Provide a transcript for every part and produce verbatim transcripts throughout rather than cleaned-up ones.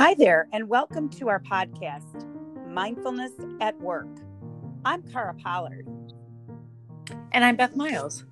Hi there, and welcome to our podcast, Mindfulness at Work. I'm Cara Pollard. And I'm Beth Miles.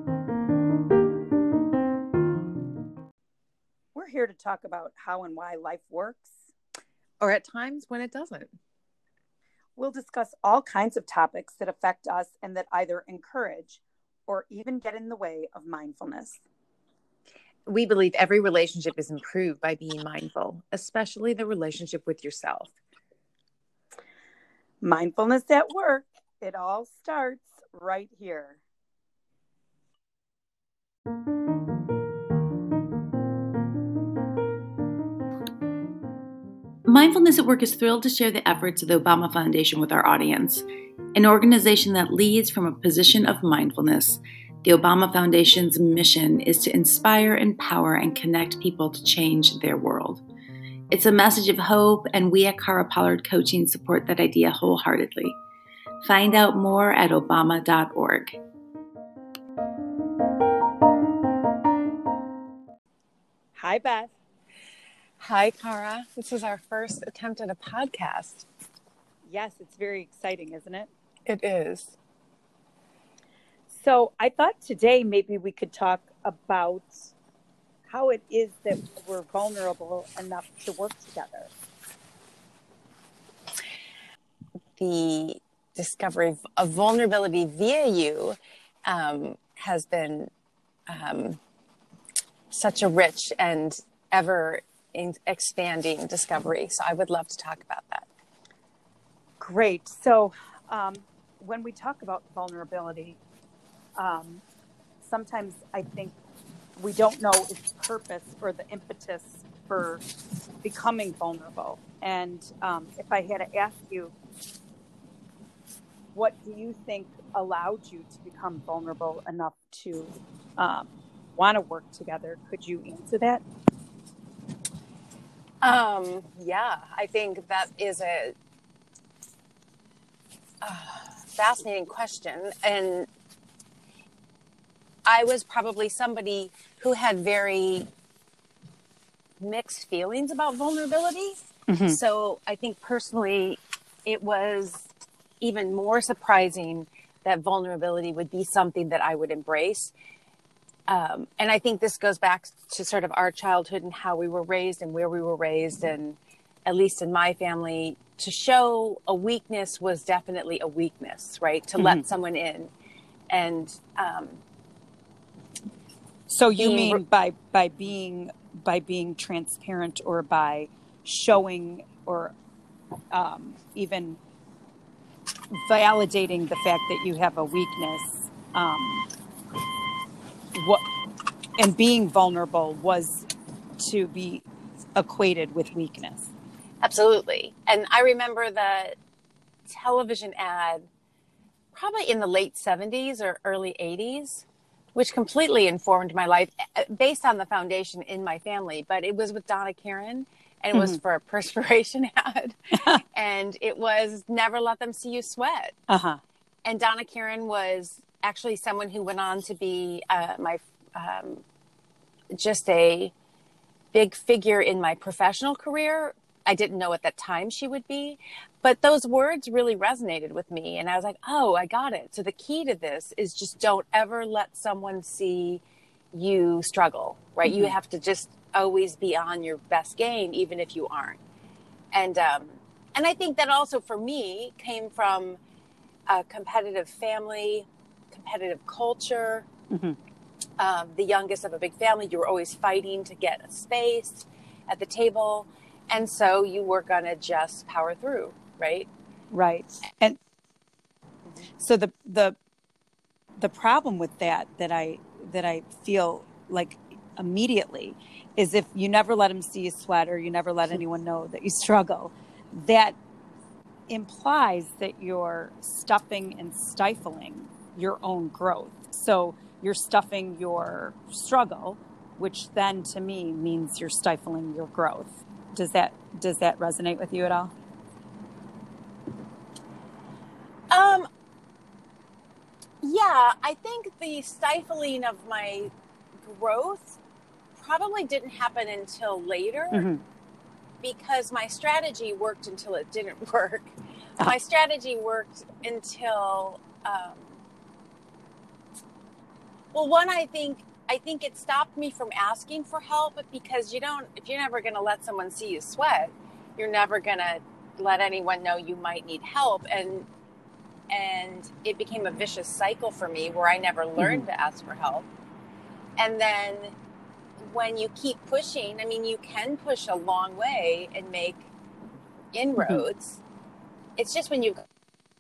We're here to talk about how and why life works. Or at times when it doesn't. We'll discuss all kinds of topics that affect us and that either encourage or even get in the way of mindfulness. We believe every relationship is improved by being mindful, especially the relationship with yourself. Mindfulness at work. It all starts right here. Mindfulness at Work is thrilled to share the efforts of the Obama Foundation with our audience, an organization that leads from a position of mindfulness. The Obama Foundation's mission is to inspire, empower, and connect people to change their world. It's a message of hope, and we at Cara Pollard Coaching support that idea wholeheartedly. Find out more at obama dot org. Hi, Beth. Hi, Cara. This is our first attempt at a podcast. Yes, it's very exciting, isn't it? It is. So I thought today maybe we could talk about how it is that we're vulnerable enough to work together. The discovery of vulnerability via you um, has been um, such a rich and ever expanding discovery. So I would love to talk about that. Great. So um, when we talk about vulnerability, um, sometimes I think we don't know its purpose or the impetus for becoming vulnerable. And um, if I had to ask you, what do you think allowed you to become vulnerable enough to um, want to work together? Could you answer that? Um, yeah, I think that is a uh, fascinating question. And I was probably somebody who had very mixed feelings about vulnerability. Mm-hmm. So I think personally, it was even more surprising that vulnerability would be something that I would embrace. Um, and I think this goes back to sort of our childhood and how we were raised and where we were raised. And at least in my family, to show a weakness was definitely a weakness, right? To mm-hmm. let someone in. And um, so you mean re- by by being by being transparent or by showing or um, even validating the fact that you have a weakness, um, what and being vulnerable was to be equated with weakness. Absolutely. And I remember the television ad probably in the late seventies or early eighties, which completely informed my life based on the foundation in my family. But it was with Donna Karan, and it mm-hmm. was for a perspiration ad. And it was never let them see you sweat. Uh-huh. And Donna Karan was actually someone who went on to be uh, my um, just a big figure in my professional career. I didn't know at that time she would be, but those words really resonated with me. And I was like, oh, I got it. So the key to this is just don't ever let someone see you struggle, right? Mm-hmm. You have to just always be on your best game, even if you aren't. And, um, and I think that also for me came from a competitive family, competitive culture, mm-hmm. um, the youngest of a big family. You were always fighting to get a space at the table. And so you were going to just power through, right? Right. And so the, the, the problem with that, that I, that I feel like immediately is if you never let them see you sweat or you never let anyone know that you struggle, that implies that you're stuffing and stifling your own growth. So you're stuffing your struggle, which then to me means you're stifling your growth. Does that does that resonate with you at all? Um, yeah, I think the stifling of my growth probably didn't happen until later. Mm-hmm. because my strategy worked until it didn't work. My strategy worked until, um, well, one, I think, I think it stopped me from asking for help, because you don't, if you're never going to let someone see you sweat, you're never going to let anyone know you might need help. And, and it became a vicious cycle for me where I never learned mm-hmm. to ask for help. And then when you keep pushing, I mean, you can push a long way and make inroads. Mm-hmm. It's just when you go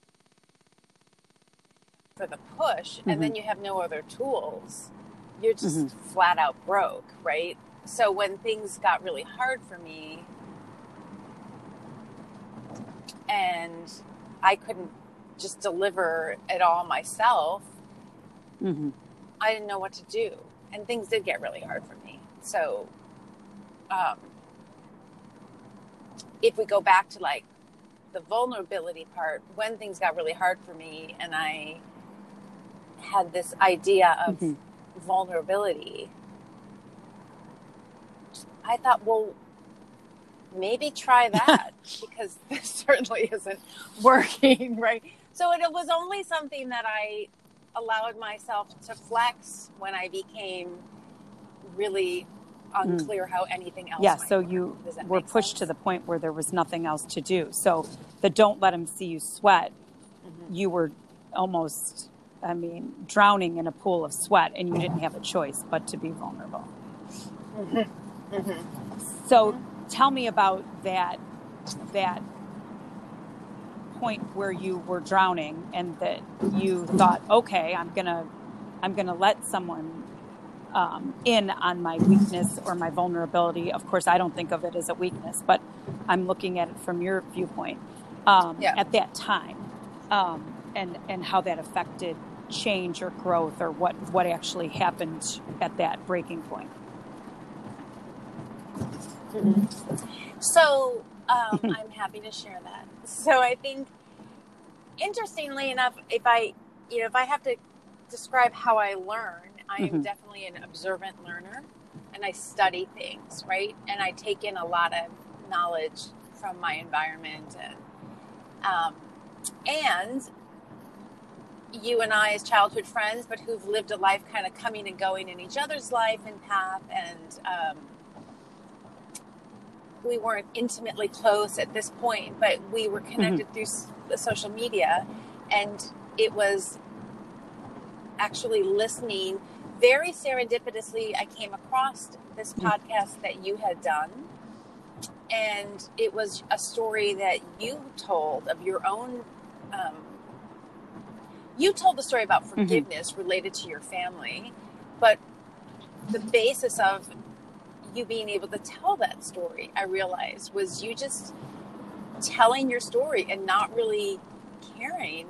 for the push mm-hmm. and then you have no other tools, you're just mm-hmm. flat out broke, right? So when things got really hard for me and I couldn't just deliver it all myself, mm-hmm. I didn't know what to do. And things did get really hard for me. So um, if we go back to like the vulnerability part, when things got really hard for me and I had this idea of mm-hmm. vulnerability, I thought, well, maybe try that because this certainly isn't working, right? So it, it was only something that I allowed myself to flex when I became really unclear mm. how anything else yeah might so work. You were pushed sense? To the point where there was nothing else to do. So the don't let them see you sweat, mm-hmm. you were almost, I mean, drowning in a pool of sweat, and you didn't have a choice but to be vulnerable. Mm-hmm. Mm-hmm. So mm-hmm. tell me about that that point where you were drowning and that you thought, okay, I'm gonna I'm gonna let someone um, in on my weakness or my vulnerability. Of course, I don't think of it as a weakness, but I'm looking at it from your viewpoint um, yeah. at that time, um, and and how that affected change or growth, or what what actually happened at that breaking point. Mm-hmm. So um, I'm happy to share that. So I think, interestingly enough, if I, you know, if I have to describe how I learn, I am mm-hmm. definitely an observant learner, and I study things, right? And I take in a lot of knowledge from my environment, and um, and you and I as childhood friends, but who've lived a life kind of coming and going in each other's life and path, and um, we weren't intimately close at this point, but we were connected mm-hmm. through the social media, and it was actually listening. Very serendipitously, I came across this podcast that you had done, and it was a story that you told of your own. Um, you told the story about forgiveness mm-hmm. related to your family, but the basis of you being able to tell that story, I realized, was you just telling your story and not really caring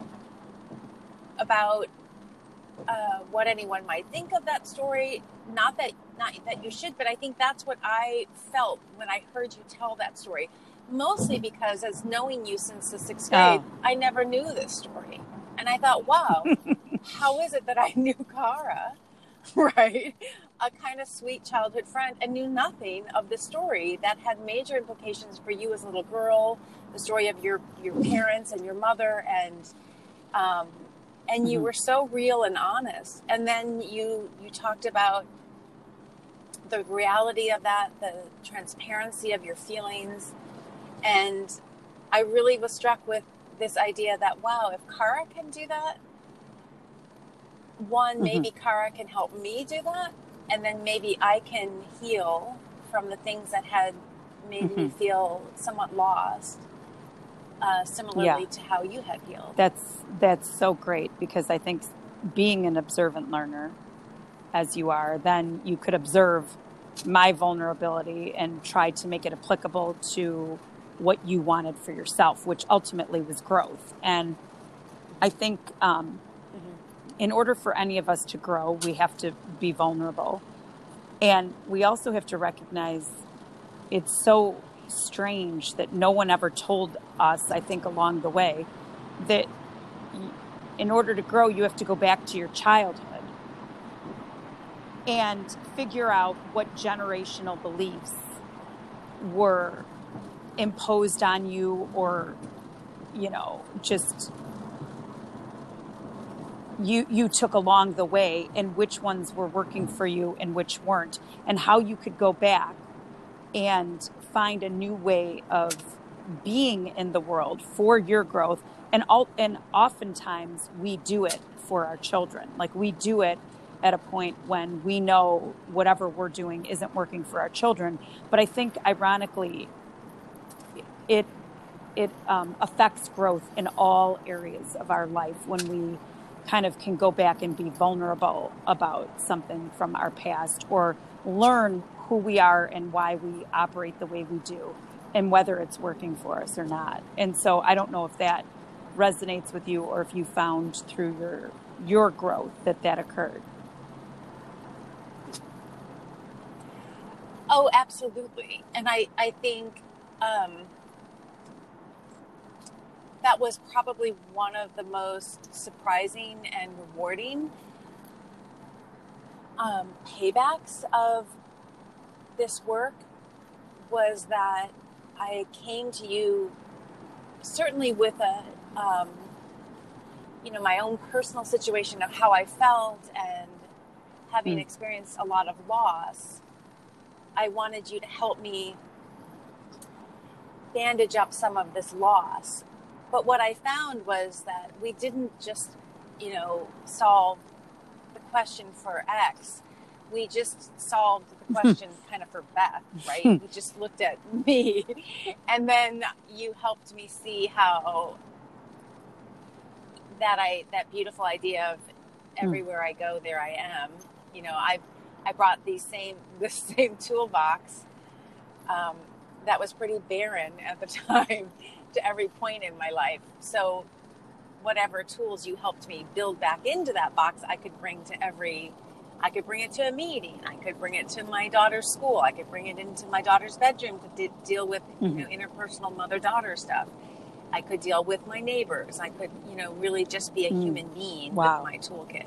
about uh, what anyone might think of that story. Not that not that you should, but I think that's what I felt when I heard you tell that story. Mostly because, as knowing you since the sixth grade, oh. I never knew this story. And I thought, wow, how is it that I knew Cara, right? A kind of sweet childhood friend, and knew nothing of the story that had major implications for you as a little girl, the story of your, your parents and your mother, and um, and you mm-hmm. were so real and honest. And then you you talked about the reality of that, the transparency of your feelings, and I really was struck with this idea that, wow, if Cara can do that, one, mm-hmm. maybe Cara can help me do that. And then maybe I can heal from the things that had made mm-hmm. me feel somewhat lost, uh, similarly yeah. to how you had healed. That's that's so great, because I think being an observant learner, as you are, then you could observe my vulnerability and try to make it applicable to what you wanted for yourself, which ultimately was growth. And I think um, in order for any of us to grow, we have to be vulnerable. And we also have to recognize it's so strange that no one ever told us, I think, along the way, that in order to grow, you have to go back to your childhood and figure out what generational beliefs were imposed on you, or, you know, just you you took along the way, and which ones were working for you and which weren't, and how you could go back and find a new way of being in the world for your growth. And all, and oftentimes we do it for our children. Like, we do it at a point when we know whatever we're doing isn't working for our children. But I think, ironically, it it um, affects growth in all areas of our life when we kind of can go back and be vulnerable about something from our past, or learn who we are and why we operate the way we do, and whether it's working for us or not. And so I don't know if that resonates with you, or if you found through your your growth that that occurred. Oh, absolutely. And I, I think um, that was probably one of the most surprising and rewarding um, paybacks of this work, was that I came to you certainly with a, um, you know, my own personal situation of how I felt, and having Mm. experienced a lot of loss. I wanted you to help me bandage up some of this loss. But what I found was that we didn't just, you know, solve the question for X. We just solved the question kind of for Beth, right? We just looked at me, and then you helped me see how that I, that beautiful idea of everywhere I go, there I am. You know, I, I brought these same, this same toolbox, um, that was pretty barren at the time, to every point in my life. So whatever tools you helped me build back into that box, I could bring to every, I could bring it to a meeting. I could bring it to my daughter's school. I could bring it into my daughter's bedroom to de- deal with, you know, interpersonal mother-daughter stuff. I could deal with my neighbors. I could, you know, really just be a Mm. human being Wow. with my toolkit.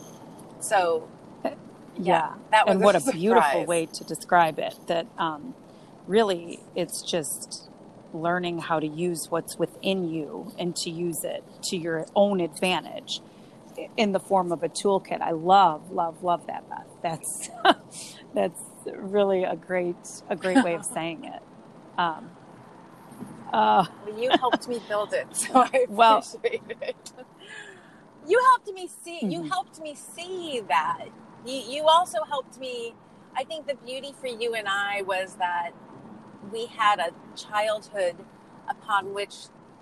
So, Yeah. yeah, that was And what a surprise. beautiful way to describe it. That um, really, it's just learning how to use what's within you and to use it to your own advantage in the form of a toolkit. I love, love, love that, Beth. That's that's really a great a great way of saying it. Um, uh, Well, you helped me build it, so I appreciate Well- it. You helped me see. You Mhm. helped me see that. You, you also helped me. I think the beauty for you and I was that we had a childhood upon which,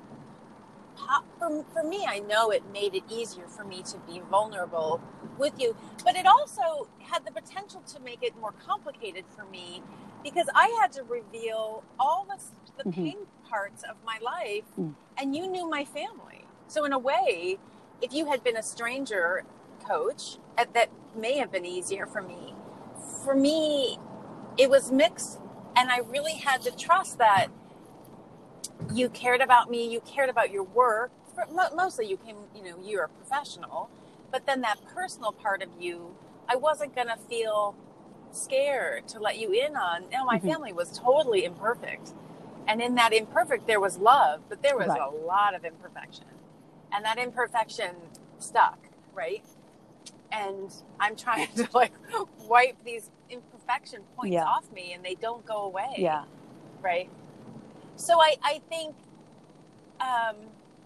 for, for me, I know it made it easier for me to be vulnerable with you, but it also had the potential to make it more complicated for me, because I had to reveal all the, the Mhm. pain parts of my life, Mm. and you knew my family. So in a way, if you had been a stranger coach, uh, that may have been easier for me. For me, it was mixed, and I really had to trust that you cared about me, you cared about your work. For, mo- mostly you came, you know, you're a professional, but then that personal part of you, I wasn't going to feel scared to let you in on. You know, my Mhm. family was totally imperfect. And in that imperfect, there was love, but there was Right. a lot of imperfection. And that imperfection stuck, right? And I'm trying to like wipe these imperfection points Yeah. off me, and they don't go away. Yeah. Right. So I, I think, um,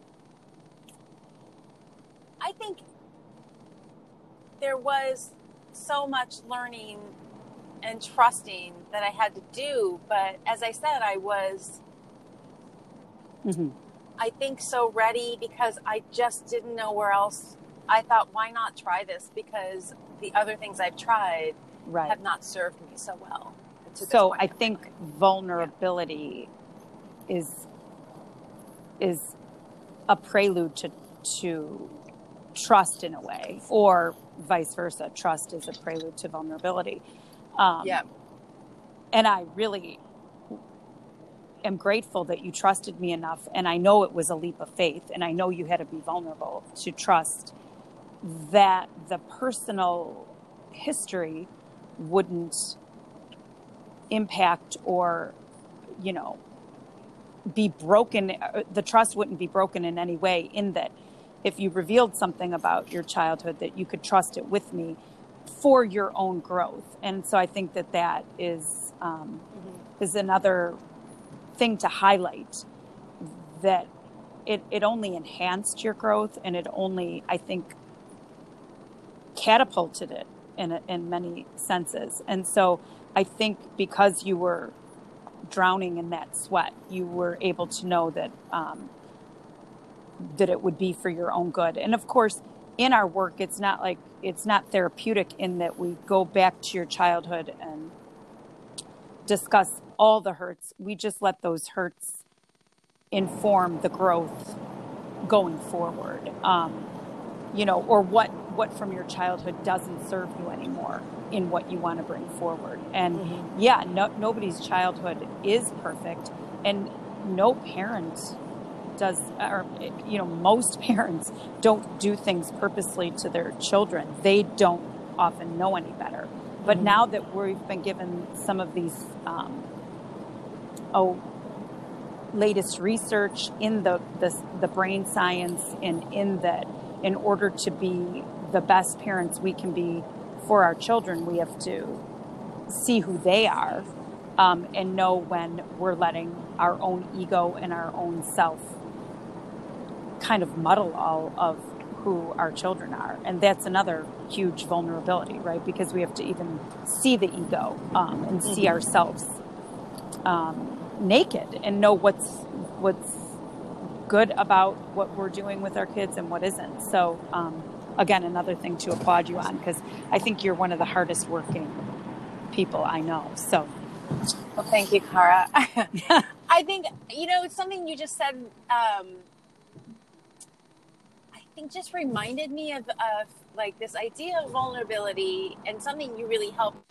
I think there was so much learning and trusting that I had to do. But as I said, I was, Mhm. I think, so ready because I just didn't know where else. I thought, why not try this? Because the other things I've tried Right. have not served me so well. to this So point I in my think life. vulnerability is is a prelude to to trust in a way, or vice versa. Trust is a prelude to vulnerability. Um, Yeah. And I really am grateful that you trusted me enough. And I know it was a leap of faith. And I know you had to be vulnerable to trust that the personal history wouldn't impact or you know, be broken. The trust wouldn't be broken in any way, in that if you revealed something about your childhood, that you could trust it with me for your own growth. And so I think that that is, um, mm-hmm. is another thing to highlight, that it, it only enhanced your growth, and it only, I think, catapulted it in a, in many senses. And so I think because you were drowning in that sweat, you were able to know that um, that it would be for your own good. And of course, in our work, it's not like it's not therapeutic in that we go back to your childhood and discuss all the hurts. We just let those hurts inform the growth going forward. Um, you know, or what what from your childhood doesn't serve you anymore in what you want to bring forward. And mm-hmm. yeah, no, nobody's childhood is perfect, and no parent does, or, you know, most parents don't do things purposely to their children. They don't often know any better. But mm-hmm. now that we've been given some of these, um, oh, latest research in the, the, the brain science, and in that in order to be the best parents we can be for our children, we have to see who they are, um, and know when we're letting our own ego and our own self kind of muddle all of who our children are. And that's another huge vulnerability, right? Because we have to even see the ego, um, and see mm-hmm. ourselves um, naked, and know what's what's good about what we're doing with our kids and what isn't. So um, again, another thing to applaud you on, because I think you're one of the hardest working people I know. So, well, thank you, Cara. I think, you know, it's something you just said, um, I think just reminded me of, of like this idea of vulnerability, and something you really helped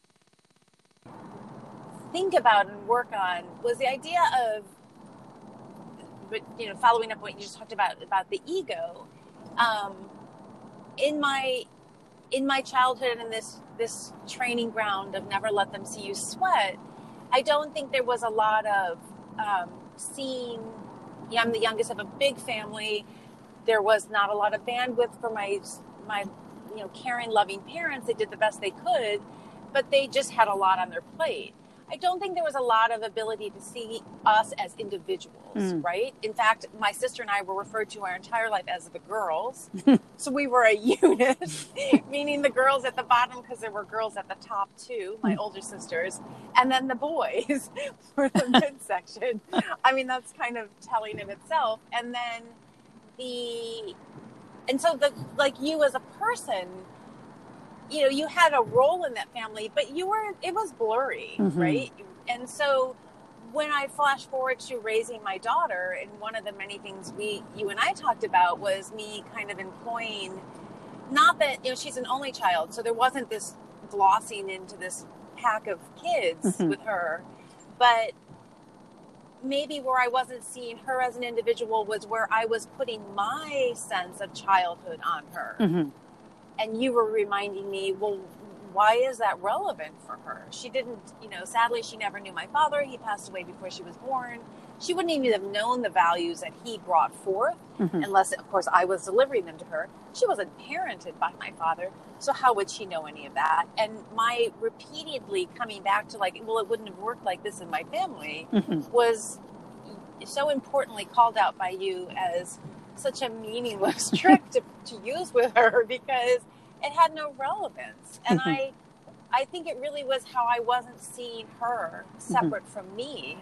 think about and work on was the idea of, but you know, following up what you just talked about about the ego. Um, in my in my childhood, and this this training ground of never let them see you sweat, I don't think there was a lot of um, seeing. Yeah, I'm the youngest of a big family. There was not a lot of bandwidth for my my you know caring, loving parents. They did the best they could, but they just had a lot on their plate. I don't think there was a lot of ability to see us as individuals, mm. right? In fact, my sister and I were referred to our entire life as the girls. So we were a unit, meaning the girls at the bottom, because there were girls at the top too, my older sisters, and then the boys were the midsection. I mean, that's kind of telling in itself. And then the, and so the, like you as a person, you know, you had a role in that family, but you were, it was blurry, mm-hmm. right? And so when I flash forward to raising my daughter, and one of the many things we, you and I talked about was me kind of employing, not that, you know, she's an only child, so there wasn't this glossing into this pack of kids mm-hmm. with her, but maybe where I wasn't seeing her as an individual was where I was putting my sense of childhood on her. Mm-hmm. And you were reminding me, well, why is that relevant for her? She didn't, you know, sadly, she never knew my father. He passed away before she was born. She wouldn't even have known the values that he brought forth, mm-hmm. unless, of course, I was delivering them to her. She wasn't parented by my father, so how would she know any of that? And my repeatedly coming back to like, well, it wouldn't have worked like this in my family, mm-hmm. was so importantly called out by you as such a meaningless trick to, to use with her, because it had no relevance. And mm-hmm. I I think it really was how I wasn't seeing her separate mm-hmm. from me.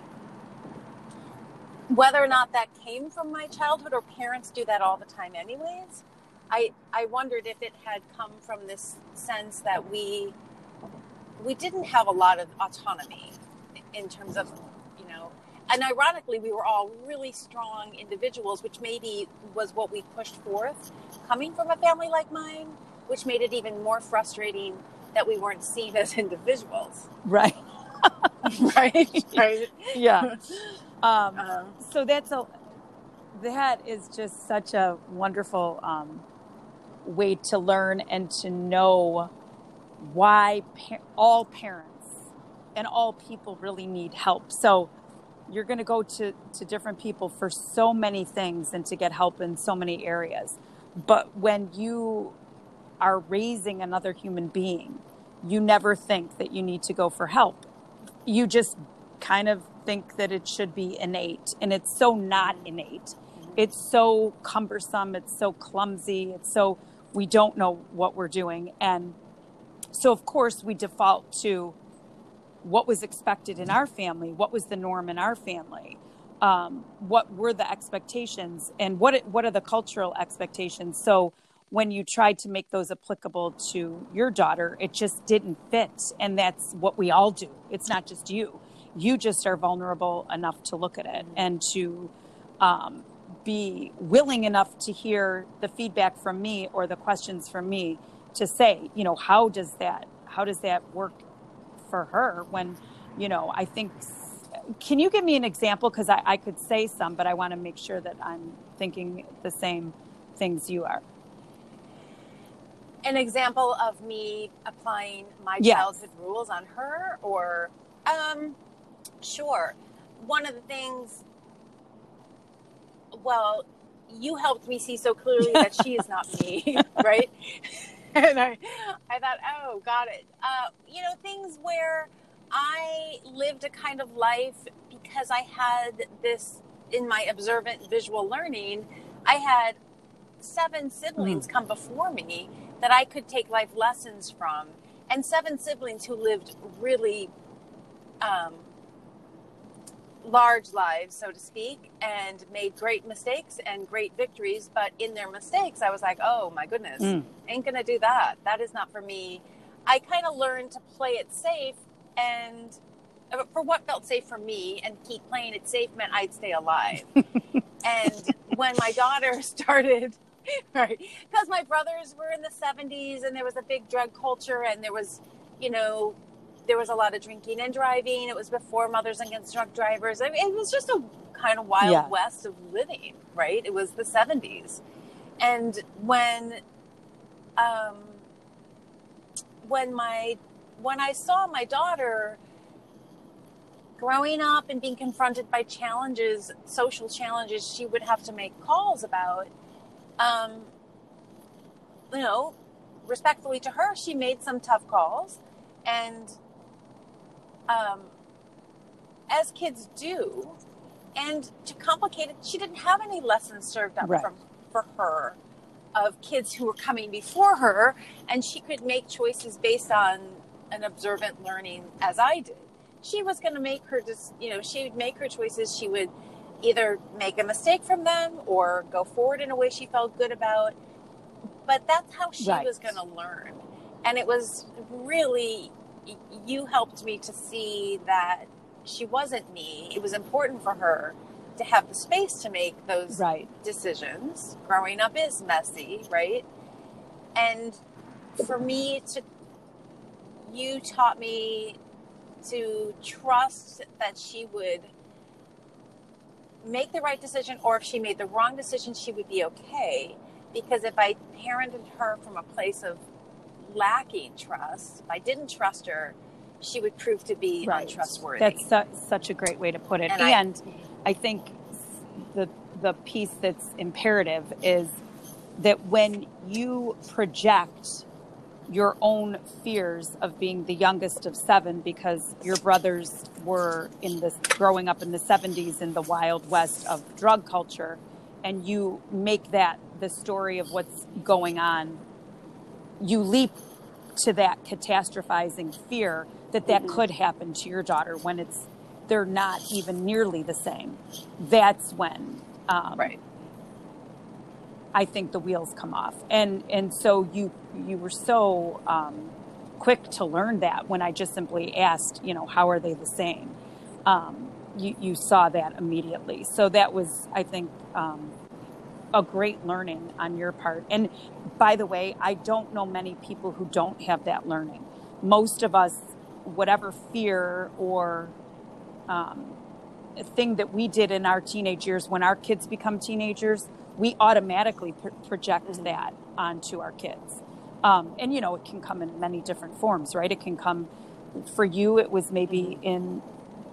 Whether or not that came from my childhood, or parents do that all the time anyways, I I wondered if it had come from this sense that we we didn't have a lot of autonomy in terms of, you know, and ironically, we were all really strong individuals, which maybe was what we pushed forth coming from a family like mine, which made it even more frustrating that we weren't seen as individuals. Right. right. Right. Yeah. Um, uh, so that's a, that is just such a wonderful um, way to learn and to know why pa- all parents and all people really need help. So you're going to go to, to different people for so many things and to get help in so many areas. But when you are raising another human being, you never think that you need to go for help. You just kind of think that it should be innate, and it's so not innate. It's so cumbersome. It's so clumsy. It's so, we don't know what we're doing. And so of course we default to what was expected in our family, what was the norm in our family, um, what were the expectations, and what what are the cultural expectations. So when you tried to make those applicable to your daughter, it just didn't fit. And that's what we all do. It's not just you. You just are vulnerable enough to look at it and to um, be willing enough to hear the feedback from me or the questions from me to say, you know, how does that, how does that work for her when, you know, I think, can you give me an example? Because I, I could say some, but I want to make sure that I'm thinking the same things you are. An example of me applying my Yes. childhood rules on her, or, um, sure. One of the things, well, you helped me see so clearly that she is not me, right? And I, I thought, oh, got it. Uh, you know, things where I lived a kind of life because I had this, in my observant visual learning, I had seven siblings mm. come before me that I could take life lessons from, and seven siblings who lived really um, large lives, so to speak, and made great mistakes and great victories. But in their mistakes, I was like, oh my goodness, mm. ain't gonna do that. That is not for me. I kind of learned to play it safe, and for what felt safe for me, and keep playing it safe meant I'd stay alive. And when my daughter started, right, because my brothers were in the seventies and there was a big drug culture, and there was, you know, there was a lot of drinking and driving. It was before Mothers Against Drunk Drivers. I mean, it was just a kind of wild yeah. west of living, right? It was the seventies. And when, um, when my, when I saw my daughter growing up and being confronted by challenges, social challenges she would have to make calls about, um, you know, respectfully to her, she made some tough calls. And um, as kids do, and to complicate it, she didn't have any lessons served up right. from for her of kids who were coming before her, and she could make choices based on an observant learning as I did. She was going to make her just, you know, she would make her choices. She would either make a mistake from them or go forward in a way she felt good about. But that's how she right. was going to learn. And it was really, you helped me to see that she wasn't me. It was important for her to have the space to make those right. decisions. Growing up is messy, right? And for me to, you taught me to trust that she would make the right decision, or if she made the wrong decision, she would be okay. Because if I parented her from a place of lacking trust, if I didn't trust her, she would prove to be right. untrustworthy. That's su- such a great way to put it. And, and I, I think the the piece that's imperative is that when you project your own fears of being the youngest of seven, because your brothers were in this growing up in the seventies in the wild west of drug culture, and you make that the story of what's going on, you leap to that catastrophizing fear that that mm-hmm. could happen to your daughter when it's they're not even nearly the same. That's when um, right. I think the wheels come off. And and so you you were so um, quick to learn that when I just simply asked, you know, how are they the same? Um, you, you saw that immediately. So that was, I think, um, a great learning on your part. And by the way, I don't know many people who don't have that learning. Most of us, whatever fear or um, thing that we did in our teenage years, when our kids become teenagers, we automatically pr- project mm-hmm. that onto our kids. Um, and, you know, it can come in many different forms, right? It can come, for you, it was maybe mm-hmm. in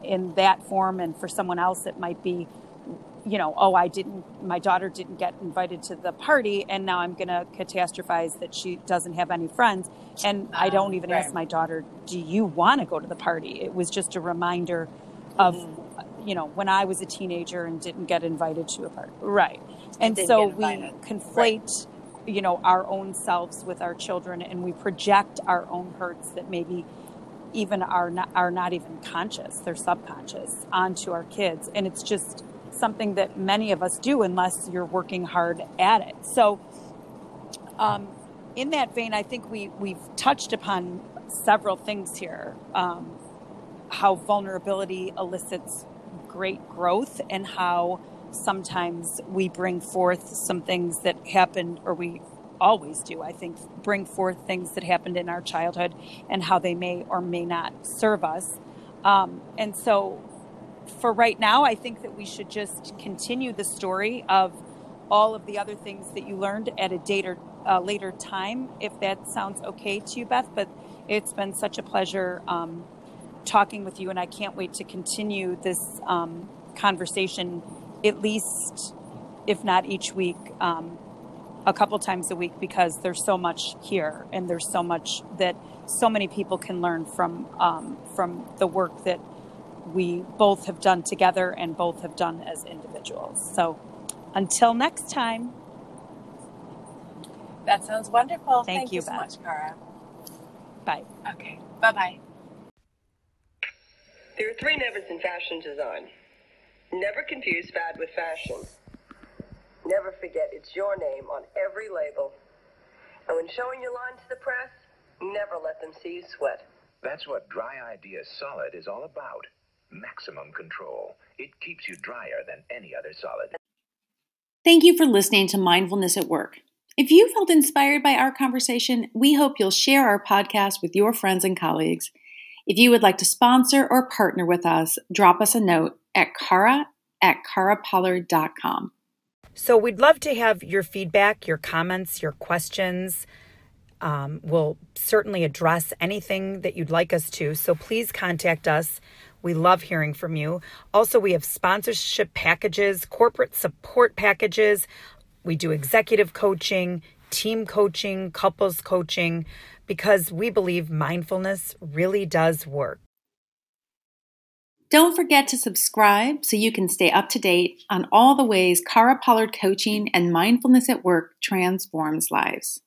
in that form. And for someone else, it might be, you know, oh, I didn't, my daughter didn't get invited to the party, and now I'm going to catastrophize that she doesn't have any friends. And I don't even right. ask my daughter, do you want to go to the party? It was just a reminder of, mm-hmm. you know, when I was a teenager and didn't get invited to a party. Right. And so we conflate, right. you know, our own selves with our children, and we project our own hurts that maybe even are not, are not even conscious, they're subconscious, onto our kids. And it's just something that many of us do unless you're working hard at it. So um, in that vein, I think we, we've touched upon several things here. Um, how vulnerability elicits great growth, and how sometimes we bring forth some things that happened, or we always do, I think, bring forth things that happened in our childhood and how they may or may not serve us. Um, and so for right now, I think that we should just continue the story of all of the other things that you learned at a date or uh, later time, if that sounds okay to you, Beth. But it's been such a pleasure um, talking with you, and I can't wait to continue this um, conversation, at least, if not each week, um, a couple times a week, because there's so much here, and there's so much that so many people can learn from um, from the work that we both have done together and both have done as individuals. So until next time. That sounds wonderful. Thank, Thank you, you so Beth. much, Cara. Bye. Okay. Bye-bye. There are three nevers in fashion design. Never confuse fad with fashion. Never forget it's your name on every label. And when showing your line to the press, never let them see you sweat. That's what Dry Ideas Solid is all about. Maximum control. It keeps you drier than any other solid. Thank you for listening to Mindfulness at Work. If you felt inspired by our conversation, we hope you'll share our podcast with your friends and colleagues. If you would like to sponsor or partner with us, drop us a note at cara at cara pollard dot com. So we'd love to have your feedback, your comments, your questions. Um, we'll certainly address anything that you'd like us to. So please contact us. We love hearing from you. Also, we have sponsorship packages, corporate support packages. We do executive coaching, team coaching, couples coaching, because we believe mindfulness really does work. Don't forget to subscribe so you can stay up to date on all the ways Cara Pollard Coaching and Mindfulness at Work transforms lives.